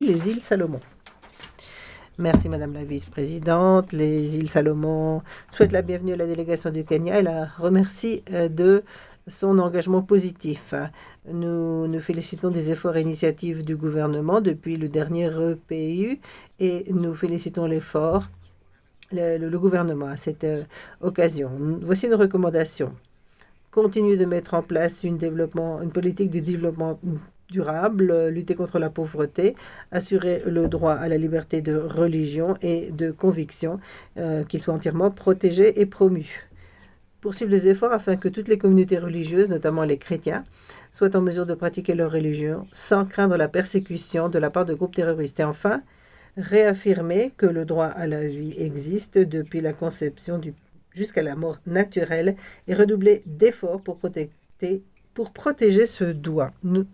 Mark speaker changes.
Speaker 1: les îles Salomon. Merci Madame la Vice-Présidente. Les îles Salomon souhaitent la bienvenue à la délégation du Kenya et la remercie de son engagement positif. Nous nous félicitons des efforts et initiatives du gouvernement depuis le dernier EPU et nous félicitons le gouvernement à cette occasion. Voici une recommandation. Continuer de mettre en place une politique de développement durable, lutter contre la pauvreté, assurer le droit à la liberté de religion et de conviction, qu'il soit entièrement protégé et promu. Poursuivre les efforts afin que toutes les communautés religieuses, notamment les chrétiens, soient en mesure de pratiquer leur religion sans craindre la persécution de la part de groupes terroristes. Et enfin, réaffirmer que le droit à la vie existe depuis la conception jusqu'à la mort naturelle et redoubler d'efforts pour protéger ce droit.